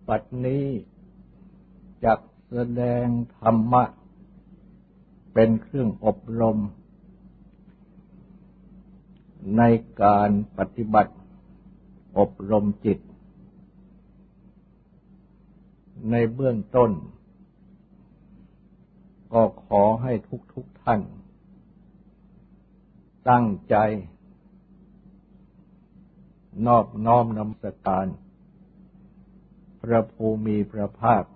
บัดนี้จักแสดงธรรมะเป็นเครื่องอบรมในการปฏิบัติอบรมจิตในเบื้องต้นก็ขอให้ทุกท่านตั้งใจนอบน้อมนมัสการพระภูมิพระภาค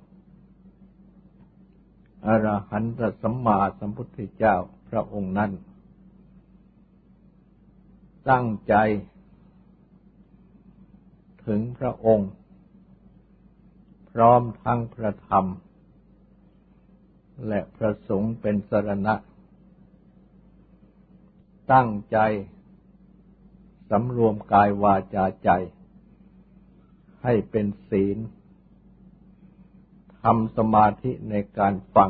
อรหันตสัมมาสัมพุทธเจ้าพระองค์นั้นตั้งใจถึงพระองค์พร้อมทั้งพระธรรมและพระสงฆ์เป็นสรณะตั้งใจสำรวมกายวาจาใจให้เป็นศีลทำสมาธิในการฟัง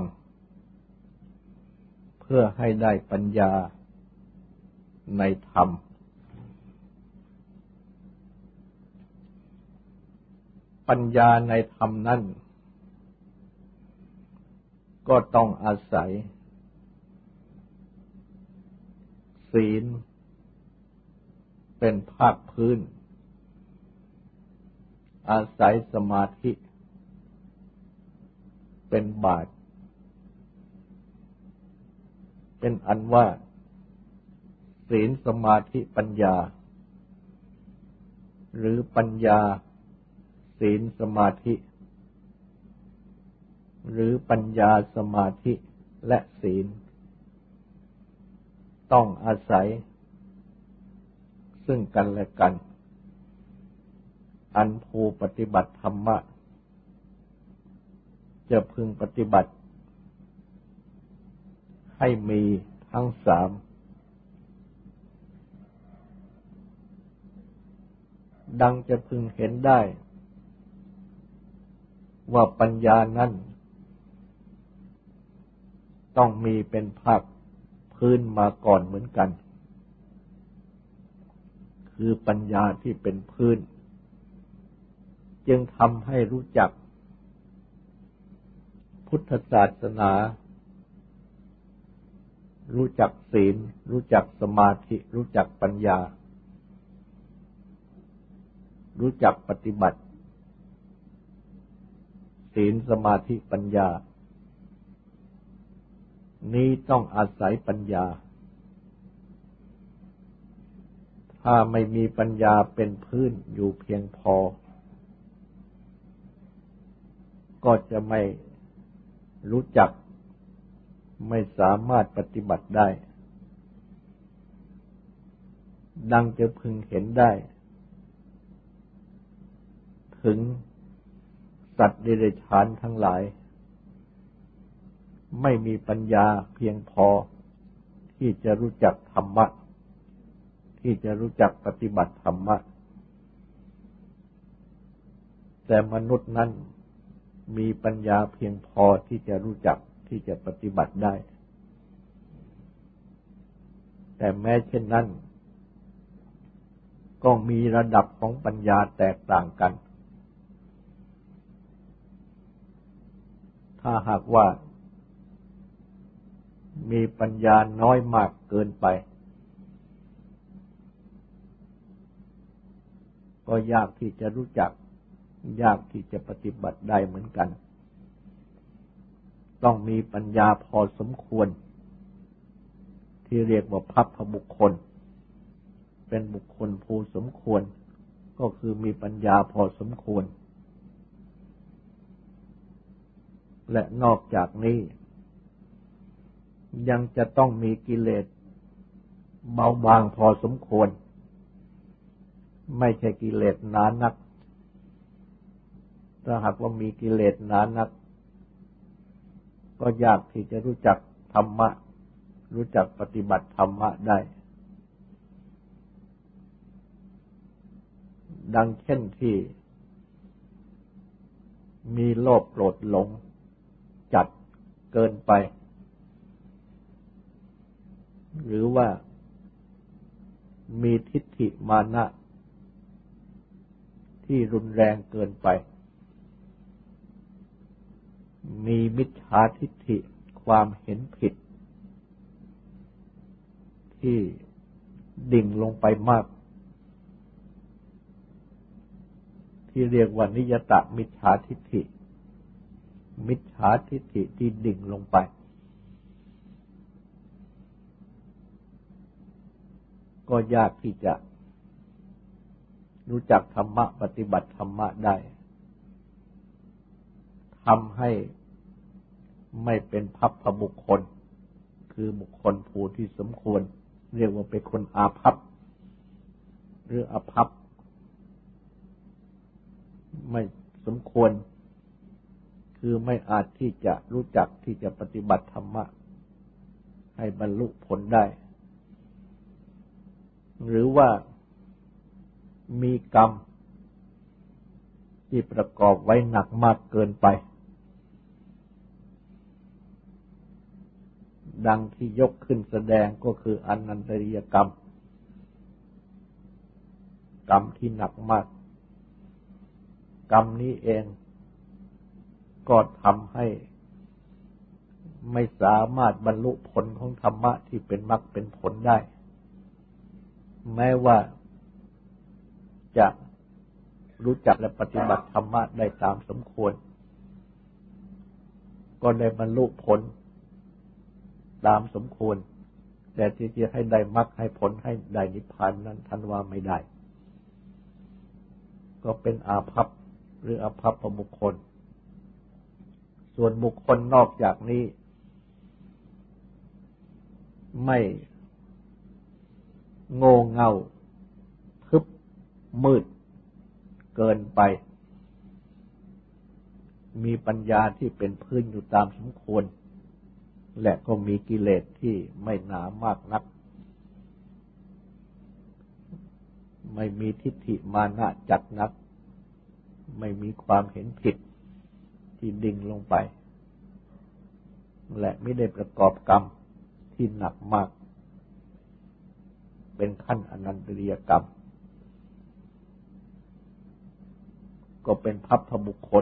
เพื่อให้ได้ปัญญาในธรรมปัญญาในธรรมนั้นก็ต้องอาศัยศีลเป็นภาคพื้นอาศัยสมาธิเป็นบาทเป็นอันว่าศีลสมาธิปัญญาหรือปัญญาศีลสมาธิหรือปัญญาสมาธิและศีลต้องอาศัยซึ่งกันและกันอันผู้ปฏิบัติธรรมะจะพึงปฏิบัติให้มีทั้งสามดังจะพึงเห็นได้ว่าปัญญานั้นต้องมีเป็นภาคพื้นมาก่อนเหมือนกันคือปัญญาที่เป็นพื้นจึงทำให้รู้จักพุทธศาสนารู้จักศีลรู้จักสมาธิรู้จักปัญญารู้จักปฏิบัติศีลสมาธิปัญญานี้ต้องอาศัยปัญญาถ้าไม่มีปัญญาเป็นพื้นอยู่เพียงพอก็จะไม่รู้จักไม่สามารถปฏิบัติได้ดังจะพึงเห็นได้ถึงสัตว์เดรัจฉานทั้งหลายไม่มีปัญญาเพียงพอที่จะรู้จักธรรมะที่จะรู้จักปฏิบัติธรรมะแต่มนุษย์นั้นมีปัญญาเพียงพอที่จะรู้จักที่จะปฏิบัติได้แต่แม้เช่นนั้นก็มีระดับของปัญญาแตกต่างกันถ้าหากว่ามีปัญญาน้อยมากเกินไปก็ยากที่จะรู้จักยากที่จะปฏิบัติได้เหมือนกันต้องมีปัญญาพอสมควรที่เรียกว่าภัพพบุคคลเป็นบุคคลผู้สมควรก็คือมีปัญญาพอสมควรและนอกจากนี้ยังจะต้องมีกิเลสเบาบางพอสมควรไม่ใช่กิเลสหนานักถ้าหากว่ามีกิเลสหนานักก็ยากที่จะรู้จักธรรมะรู้จักปฏิบัติธรรมะได้ดังเช่นที่มีโลภโกรธหลงจัดเกินไปหรือว่ามีทิฏฐิมานะที่รุนแรงเกินไปมีมิจฉาทิฏฐิความเห็นผิดที่ดิ่งลงไปมากที่เรียกว่านิยตมิจฉาทิฏฐิมิจฉาทิฏฐิที่ดิ่งลงไปก็ยากที่จะรู้จักธรรมะปฏิบัติธรรมะได้ทำให้ไม่เป็นภัพพบุคคลคือบุคคลผู้ที่สมควรเรียกว่าเป็นคนอาภัพหรืออภัพไม่สมควรคือไม่อาจที่จะรู้จักที่จะปฏิบัติธรรมะให้บรรลุผลได้หรือว่ามีกรรมที่ประกอบไว้หนักมากเกินไปดังที่ยกขึ้นแสดงก็คืออนันตริยกรรมกรรมที่หนักมากกรรมนี้เองก็ทำให้ไม่สามารถบรรลุผลของธรรมะที่เป็นมรรคเป็นผลได้แม้ว่าจะรู้จักและปฏิบัติธรรมะได้ตามสมควรก็ได้บรรลุผลตามสมควรแต่ที่จะให้ได้มรรคให้ผลให้ได้นิพพานนั้นท่านว่าไม่ได้ก็เป็นอาภัพหรืออภัพพบุคคลส่วนบุคคลนอกจากนี้ไม่โง่เง่าทึบมืดเกินไปมีปัญญาที่เป็นพื้นอยู่ตามสมควรและก็มีกิเลสที่ไม่หนามากนักไม่มีทิฏฐิมานะจัดนักไม่มีความเห็นผิดที่ดิ่งลงไปและไม่ได้ประกอบกรรมที่หนักมากเป็นขั้นอนันตริยกรรมก็เป็นภัพพบุคคล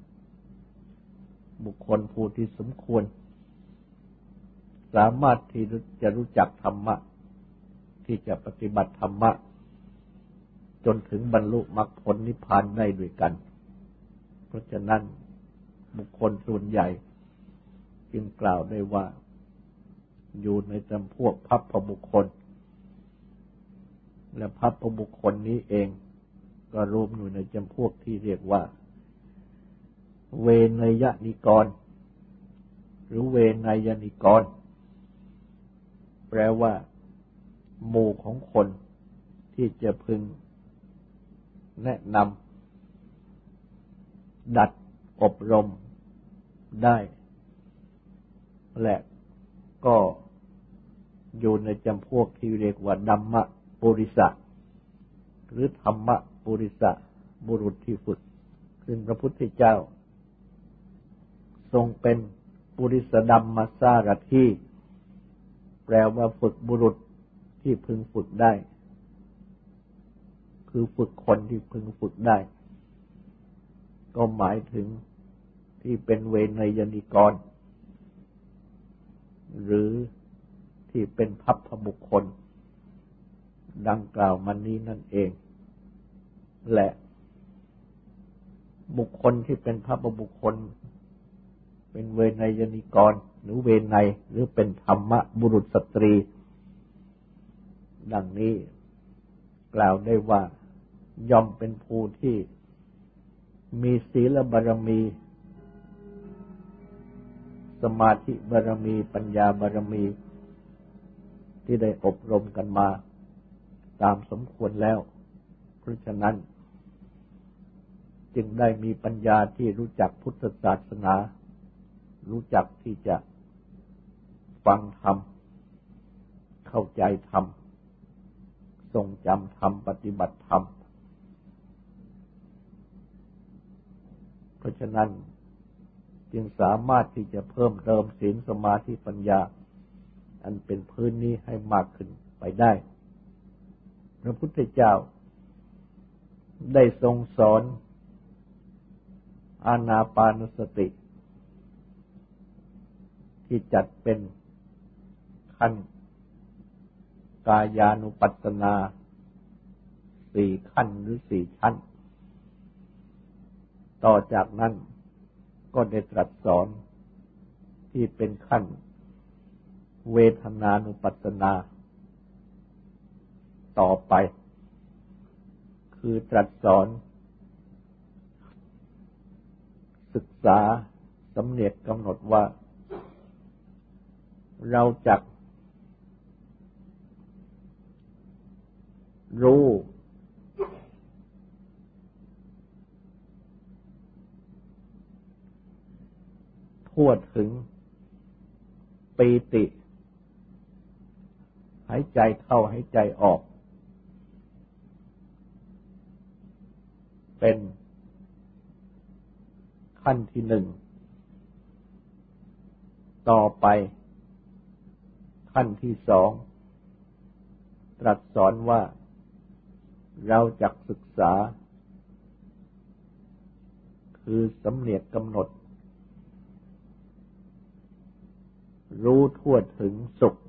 บุคคลผู้ที่สมควรสามารถที่จะรู้จักธรรมะที่จะปฏิบัติธรรมะจนถึงบรรลุมรรคผลนิพพานได้ด้วยกันเพราะฉะนั้นบุคคลส่วนใหญ่จึงกล่าวได้ว่าอยู่ในจำพวกภัพพบุคคลและภัพพบุคคลนี้เองก็รวมอยู่ในจำพวกที่เรียกว่าเวนยนิกรหรือเวนยนิกรแปลว่าหมู่ของคนที่จะพึงแนะนำดัดอบรมได้และก็อยู่ในจำพวกที่เรียกว่าธัมมปุริสะหรือธรรมปุริสะบุรุษที่ฝึกซึ่งพระพุทธเจ้าทรงเป็นปุริสธัมมสารถีแปลว่าฝึกบุรุษที่พึงฝึกได้คือฝึกคนที่พึงฝึกได้ก็หมายถึงที่เป็นเวนยนิกรหรือที่เป็นภัพพบุคคลดังกล่าวมานี้นั่นเองและบุคคลที่เป็นภัพพบุคคลเป็นเวนยนิกรหรือเวไนยหรือเป็นธรรมบุรุษสตรีดังนี้กล่าวได้ว่าย่อมเป็นผู้ที่มีศีลบารมีสมาธิบารมีปัญญาบารมีที่ได้อบรมกันมาตามสมควรแล้วเพราะฉะนั้นจึงได้มีปัญญาที่รู้จักพุทธศาสนารู้จักที่จะฟังธรรมเข้าใจธรรมทรงจำธรรมปฏิบัติธรรมเพราะฉะนั้นจึงสามารถที่จะเพิ่มเติมศีลสมาธิปัญญาอันเป็นพื้นนี้ให้มากขึ้นไปได้พระพุทธเจ้าได้ทรงสอนอานาปานสติที่จัดเป็นขั้นกายานุปัสสนา4 ขั้นหรือ4 ชั้นต่อจากนั้นก็ได้ตรัสสอนที่เป็นขั้นเวทนานุปัสสนาต่อไปคือตรัสสอนศึกษาสำเนียกกำหนดว่าเราจักรู้ทั่วถึงปีติหายใจเข้าหายใจออกเป็นขั้นที่1ต่อไปขั้นที่2ตรัสสอนว่าเราจักศึกษาคือสำเนียกกำหนดรู้ทั่วถึงสุข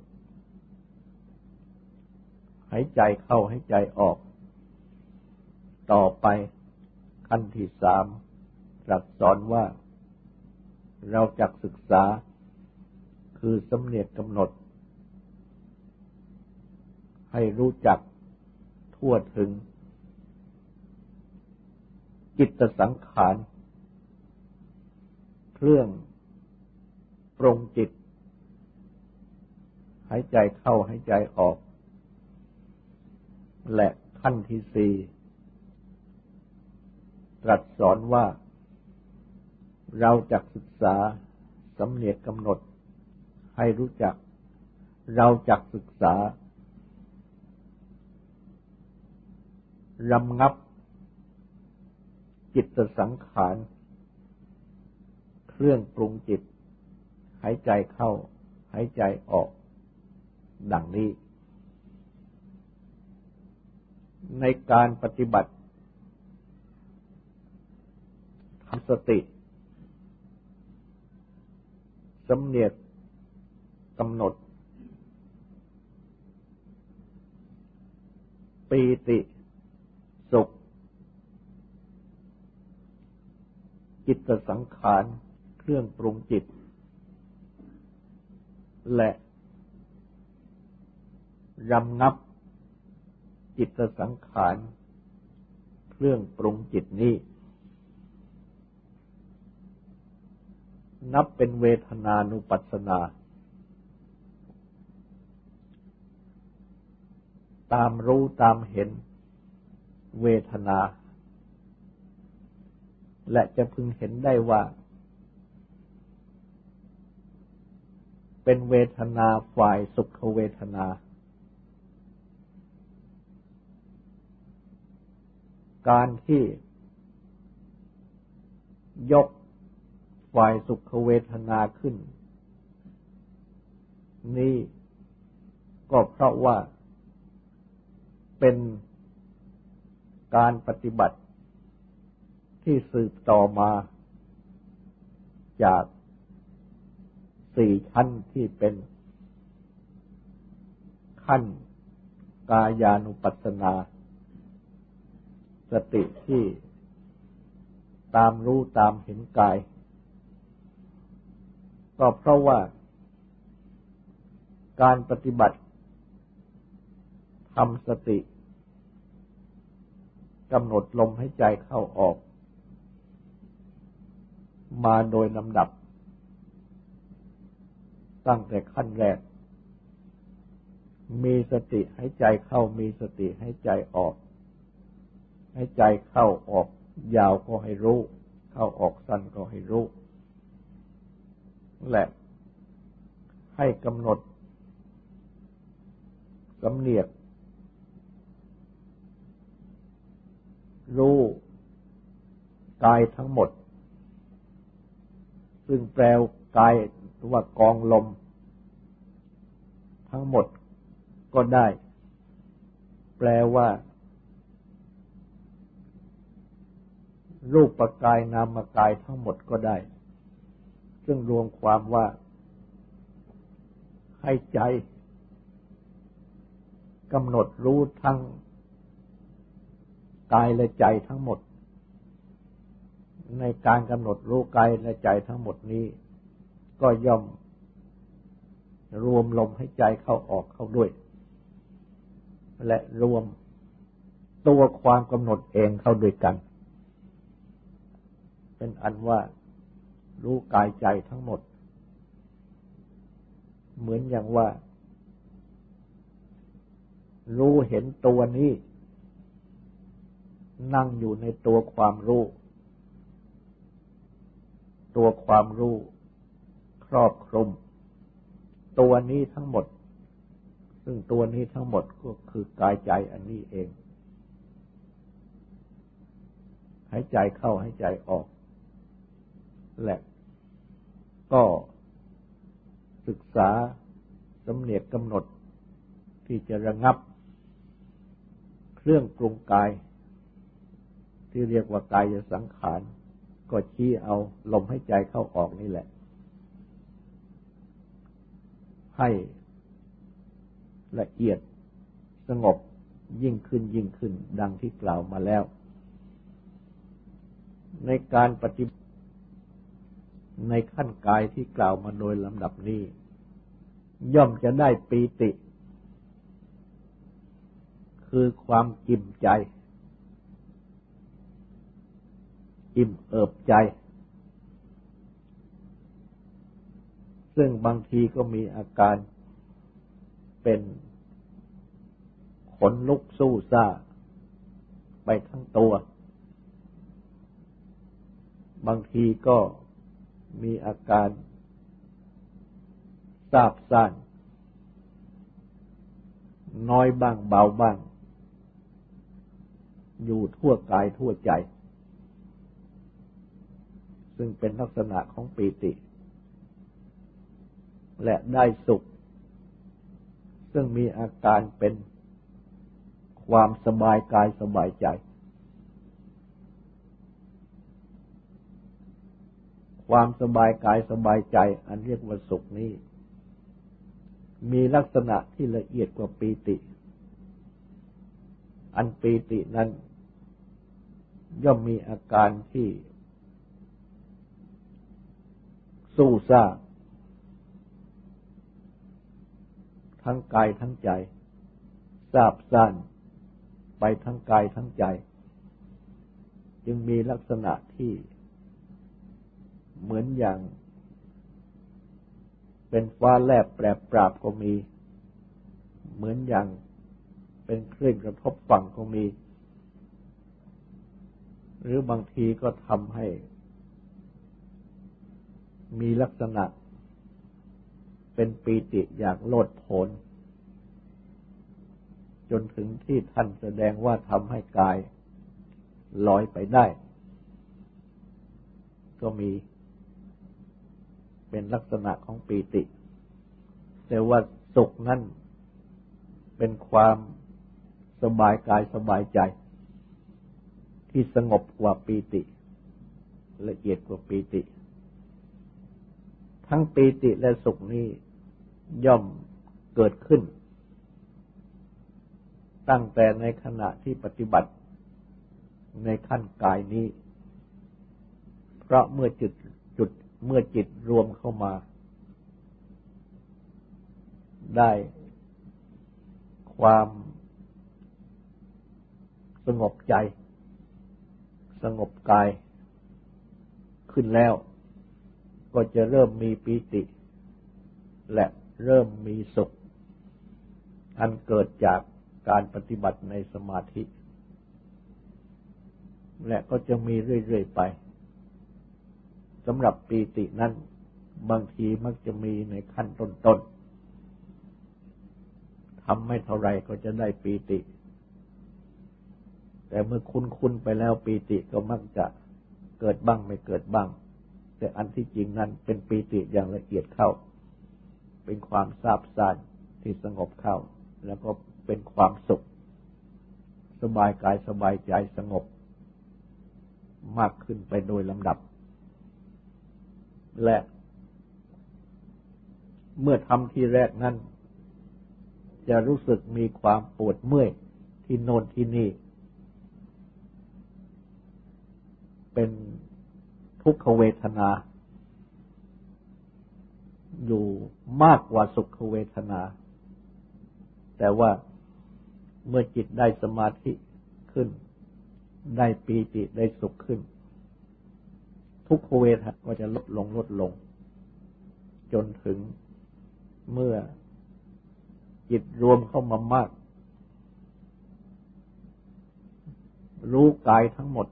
หายใจเข้าหายใจออกต่อไปขั้นที่3ตรัสสอนว่าเราจักศึกษาคือสำเนียกกำหนดให้รู้จักทั่วถึงจิตสังขารเครื่องปรุงจิตหายใจเข้าหายใจออกและขั้นที่4ตรัสสอนว่าเราจักศึกษาสำเนียกกำหนดให้รู้จักเราจักศึกษารำงับจิตสังขารเครื่องปรุงจิตหายใจเข้าหายใจออกดังนี้ในการปฏิบัติทำสติสำเนียกกำหนดปีติสุขจิตสังขารเครื่องปรุงจิตและรำงับจิตสังขารเครื่องปรุงจิตนี้นับเป็นเวทนานุปัสสนาตามรู้ตามเห็นเวทนาและจะพึงเห็นได้ว่าเป็นเวทนาฝ่ายสุขเวทนาการที่ยกฝ่ายสุขเวทนาขึ้นนี่ก็เพราะว่าเป็นการปฏิบัติที่สืบต่อมาจาก4 ชั้นที่เป็นขั้นกายานุปัสสนาสติที่ตามรู้ตามเห็นกายก็เพราะว่าการปฏิบัติทำสติกำหนดลมหายใจเข้าออกมาโดยลำดับตั้งแต่ขั้นแรกมีสติหายใจเข้ามีสติหายใจออกหายใจเข้าออกยาวก็ให้รู้เข้าออกสั้นก็ให้รู้และให้กำหนดสำเนียกรู้กายทั้งหมดซึ่งแปลกายว่ากองลมทั้งหมดก็ได้แปลว่ารูปกายนามกายทั้งหมดก็ได้ซึ่งรวมความว่าให้ใจกำหนดรู้ทั้งกายและใจทั้งหมดในการกำหนดรู้กายและใจทั้งหมดนี้ก็ย่อมรวมลมให้ใจเข้าออกเข้าด้วยและรวมตัวความกำหนดเองเข้าด้วยกันเป็นอันว่ารู้กายใจทั้งหมดเหมือนอย่างว่ารู้เห็นตัวนี้นั่งอยู่ในตัวความรู้ตัวความรู้ครอบคลุมตัวนี้ทั้งหมดซึ่งตัวนี้ทั้งหมดก็คือกายใจอันนี้เองหายใจเข้าหายใจออกและก็ศึกษาสำเนียกกำหนดที่จะระงับเครื่องปรุงกายที่เรียกว่ากายสังขารก็ชี้เอาลมหายใจเข้าออกนี่แหละให้ละเอียดสงบยิ่งขึ้นดังที่กล่าวมาแล้วในการปฏิบัติในขั้นกายที่กล่าวมาโดยลำดับนี้ย่อมจะได้ปีติคือความอิ่มใจอิ่มเอิบใจซึ่งบางทีก็มีอาการเป็นขนลุกสู้ซ่าไปทั้งตัวบางทีก็มีอาการซาบซ่านน้อยบ้างเบาบ้างอยู่ทั่วกายทั่วใจซึ่งเป็นลักษณะของปีติและได้สุขซึ่งมีอาการเป็นความสบายกายสบายใจความสบายกายสบายใจอันเรียกว่าสุขนี้มีลักษณะที่ละเอียดกว่าปีติอันปีตินั้นย่อมมีอาการที่สู้ซ่าทั้งกายทั้งใจซาบซ่านไปทั้งกายทั้งใจจึงมีลักษณะที่เหมือนอย่างเป็นฟ้าแลบแปรปราบก็มีเหมือนอย่างเป็นคลื่นกระทบฝั่งก็มีหรือบางทีก็ทำให้มีลักษณะเป็นปีติอย่างโลดโผนจนถึงที่ท่านแสดงว่าทำให้กายลอยไปได้ก็มีเป็นลักษณะของปีติแต่ว่าสุขนั้นเป็นความสบายกายสบายใจที่สงบกว่าปีติละเอียดกว่าปีติทั้งปีติและสุขนี้ย่อมเกิดขึ้นตั้งแต่ในขณะที่ปฏิบัติในขั้นกายนี้เพราะเมื่อจิตรวมเข้ามาได้ความสงบใจสงบกายขึ้นแล้วก็จะเริ่มมีปีติและเริ่มมีสุขอันเกิดจากการปฏิบัติในสมาธิและก็จะมีเรื่อยๆไปสำหรับปีตินั้นบางทีมักจะมีในขั้นต้นๆทำไม่เท่าไรก็จะได้ปีติแต่เมื่อคุ้นๆไปแล้วปีติก็มักจะเกิดบ้างไม่เกิดบ้างแต่อันที่จริงนั้นเป็นปีติอย่างละเอียดเข้าเป็นความซาบซ่านที่สงบเข้าแล้วก็เป็นความสุขสบายกายสบายใจสงบมากขึ้นไปโดยลำดับและเมื่อทำทีแรกนั้นจะรู้สึกมีความปวดเมื่อยที่โน่นที่นี่เป็นทุกขเวทนาอยู่มากกว่าสุขเวทนาแต่ว่าเมื่อจิตได้สมาธิขึ้นได้ปีติได้สุขขึ้นทุกขเวทนาก็จะลดลงจนถึงเมื่อจิตรวมเข้ามามากรู้กายทั้งหมด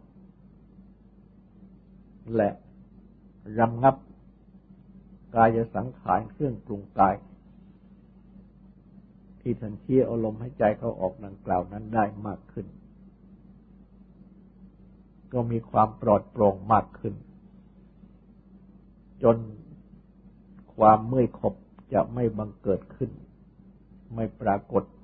และระงับกายสังขารเครื่องปรุงกายที่ท่านชี้เอาลมหายใจเข้าออกดังกล่าวนั้นได้มากขึ้นก็มีความปลอดโปร่งมากขึ้นจนความเมื่อยขบจะไม่บังเกิดขึ้นไม่ปรากฏ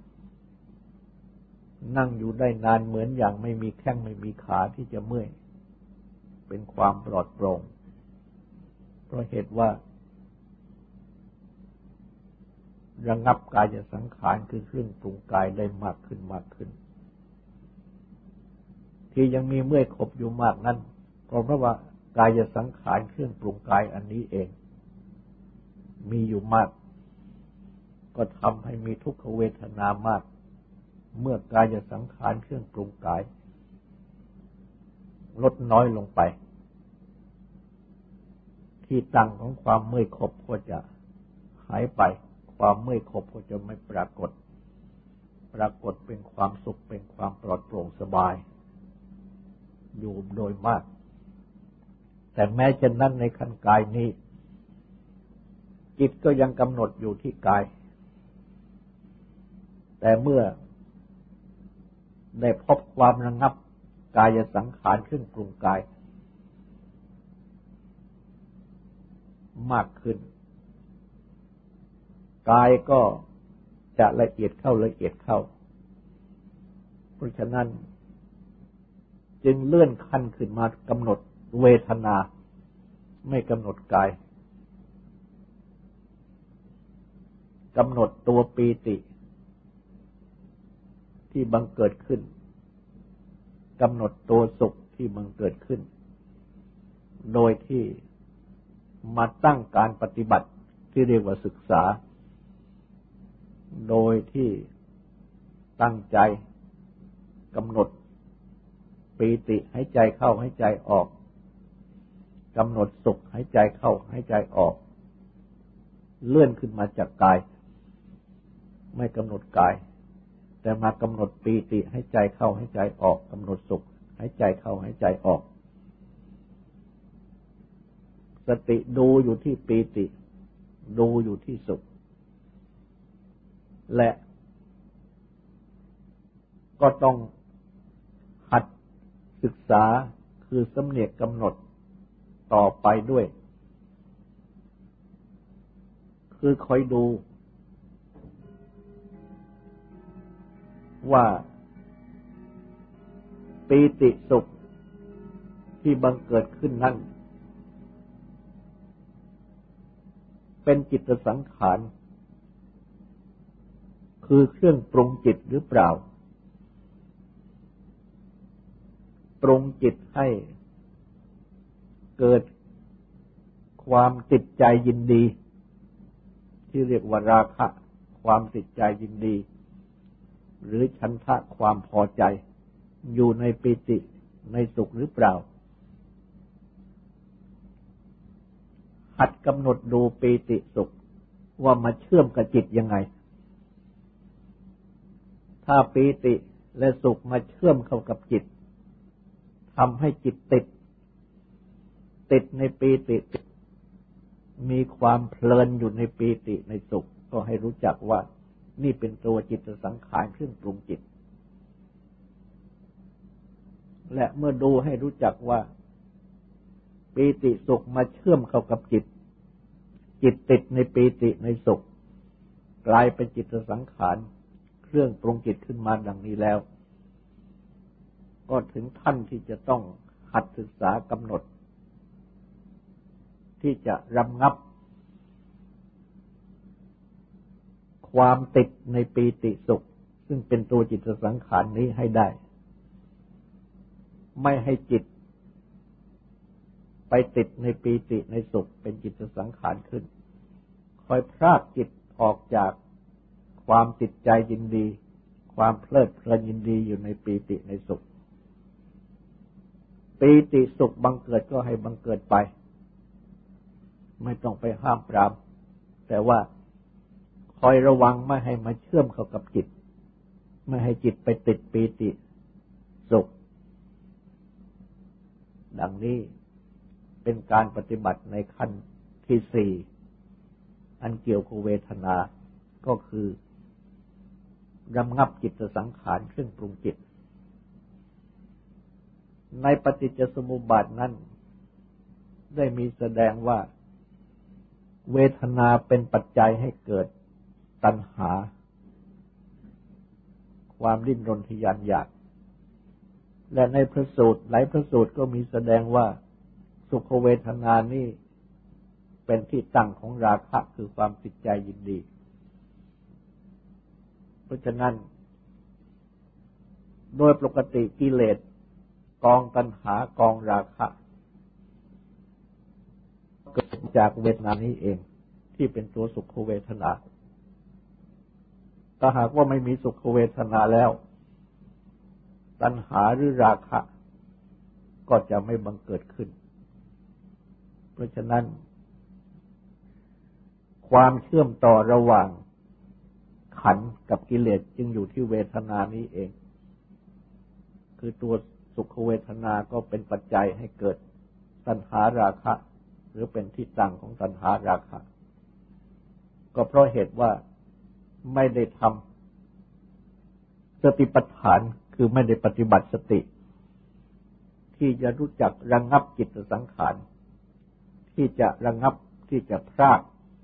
นั่งอยู่ได้นานเหมือนอย่างไม่มีแข้งไม่มีขาที่จะเมื่อยเป็นความปลอดโปร่งเพราะเหตุว่าระงับกายสังขารคือเครื่องปรุงกายได้มากขึ้นที่ยังมีเมื่อยขบอยู่มากนั้นเพราะว่ากายสังขารเครื่องปรุงกายอันนี้เองมีอยู่มากก็ทำให้มีทุกขเวทนามากเมื่อกายสังขารเครื่องปรุงกายลดน้อยลงไปที่ตั้งของความเมื่อยขบก็จะหายไปความเมื่อยขบก็จะไม่ปรากฏเป็นความสุขเป็นความปลอดโปร่งสบายอยู่โดยมากแต่แม้เช่นนั้นในขั้นกายนี้จิตก็ยังกำหนดอยู่ที่กายแต่เมื่อได้พบความระงับกายสังขารเครื่องปรุงกายมากขึ้นกายก็จะละเอียดเข้าเพราะฉะนั้นจึงเลื่อนขั้นขึ้นมากำหนดเวทนาไม่กำหนดกายกำหนดตัวปีติที่บังเกิดขึ้นกำหนดตัวสุขที่บังเกิดขึ้นโดยที่มาตั้งการปฏิบัติที่เรียกว่าศึกษาโดยที่ตั้งใจกำหนดปีติให้ใจเข้าให้ใจออกกำหนดสุขให้ใจเข้าให้ใจออกเลื่อนขึ้นมาจากกายไม่กำหนดกายแต่มากำหนดปีติให้ใจเข้าให้ใจออกกำหนดสุขให้ใจเข้าให้ใจออกสติดูอยู่ที่ปีติดูอยู่ที่สุขและก็ต้องหัดศึกษาคือสำเนียกกำหนดต่อไปด้วยคือคอยดูว่าปีติสุขที่บังเกิดขึ้นนั้นเป็นจิตสังขารคือเครื่องปรุงจิตหรือเปล่าปรุงจิตให้เกิดความติดใจยินดีที่เรียกว่าราคะความติดใจยินดีหรือฉันทะความพอใจอยู่ในปีติในสุขหรือเปล่าหัดกำหนดดูปีติสุขว่ามาเชื่อมกับจิตยังไงถ้าปีติและสุขมาเชื่อมเข้ากับจิตทำให้จิตติดในปีติมีความเพลินอยู่ในปีติในสุขก็ให้รู้จักว่านี่เป็นตัวจิตสังขารเครื่องปรุงจิตและเมื่อดูให้รู้จักว่าปีติสุขมาเชื่อมเข้ากับจิตติดในปีติในสุขกลายเป็นจิตสังขารเครื่องปรุงจิตขึ้นมาดังนี้แล้วก็ถึงท่านที่จะต้องหัดศึกษากำหนดที่จะระงับความติดในปีติสุขซึ่งเป็นตัวจิตสังขารนี้ให้ได้ไม่ให้จิตไปติดในปีติในสุขเป็นจิตสังขารขึ้นคอยพรากจิตออกจากความติดใจยินดีความเพลิดเพลินยินดีอยู่ในปีติในสุขปีติสุขบังเกิดก็ให้บังเกิดไปไม่ต้องไปห้ามปรามแต่ว่าคอยระวังไม่ให้มาเชื่อมเข้ากับจิตไม่ให้จิตไปติดปีติสุขดังนี้เป็นการปฏิบัติในขั้นที่สี่อันเกี่ยวกับเวทนาก็คือระงับจิตสังขารเครื่องปรุงจิตในปฏิจจสมุปบาทนั้นได้มีแสดงว่าเวทนาเป็นปัจจัยให้เกิดตัณหาความดิ้นรนทยานอยากและในพระสูตรหลายพระสูตรก็มีแสดงว่าสุขเวทนานี้เป็นที่ตั้งของราคะคือความติดใจยินดีเพราะฉะนั้นโดยปกติกิเลสกองตัณหากองราคะเกิดจากเวทนานี้เองที่เป็นตัวสุขเวทนาถ้าหากว่าไม่มีสุขเวทนาแล้วตัณหาหรือราคะก็จะไม่บังเกิดขึ้นเพราะฉะนั้นความเชื่อมต่อระหว่างขันธ์กับกิเลสจึงอยู่ที่เวทนานี้เองคือตัวสุขเวทนาก็เป็นปัจจัยให้เกิดตัณหาราคะหรือเป็นที่ตั้งของตัณหาราคะก็เพราะเหตุว่าไม่ได้ทำสติปัฏฐานคือไม่ได้ปฏิบัติสติที่จะรู้จักระงับจิตสังขารที่จะระงับที่จะพราก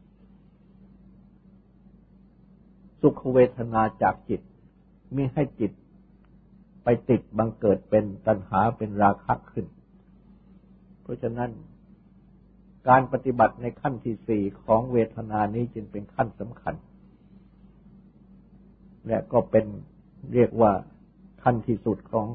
สุขเวทนาจากจิตมิให้จิตไปติดบังเกิดเป็นตัณหาเป็นราคะขึ้นเพราะฉะนั้นการปฏิบัติในขั้นที่สี่ของเวทนานี้จึงเป็นขั้นสำคัญและก็เป็นเรียกว่าขั้นที่สุดของ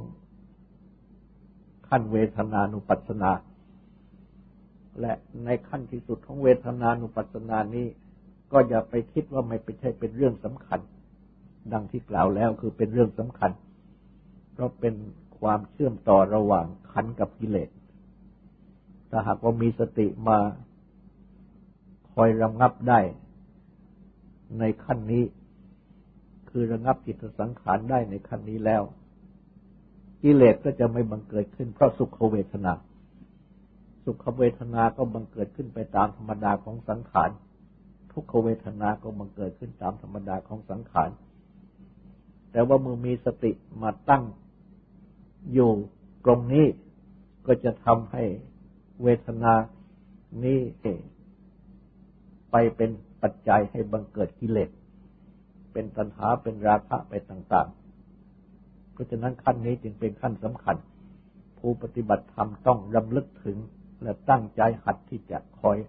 ขั้นเวทนานุปัสสนาและในขั้นที่สุดของเวทนานุปัสสนานี้ก็อย่าไปคิดว่าไม่ใช่เป็นเรื่องสำคัญดังที่กล่าวแล้วคือเป็นเรื่องสำคัญเพราะเป็นความเชื่อมต่อระหว่างขันธ์กับกิเลสถ้าหากว่ามีสติมาคอยระงับได้ในขั้นนี้คือระงับจิตสังขารได้ในขั้นนี้แล้วกิเลสก็จะไม่บังเกิดขึ้นเพราะสุขเวทนาสุขเวทนาก็บังเกิดขึ้นไปตามธรรมดาของสังขารทุกขเวทนาก็บังเกิดขึ้นตามธรรมดาของสังขารแต่ว่าเมื่อมีสติมาตั้งอยู่ตรงนี้ก็จะทำให้เวทนานี้ไปเป็นปัจจัยให้บังเกิดกิเลสเป็นตัณหาเป็นราคะไปต่างๆเพราะฉะนั้นขั้นนี้จึงเป็นขั้นสำคัญผู้ปฏิบัติธรรมต้องรำลึกถึงและตั้งใจหัดที่จะคอย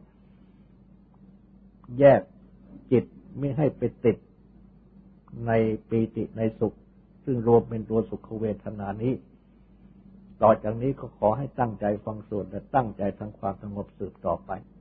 แยกจิตไม่ให้ไปติดในปีติในสุขซึ่งรวมเป็นตัวสุขเวทนานี้ต่อจากนี้ก็ขอให้ตั้งใจฟังสวดและตั้งใจทำความสงบสืบต่อไป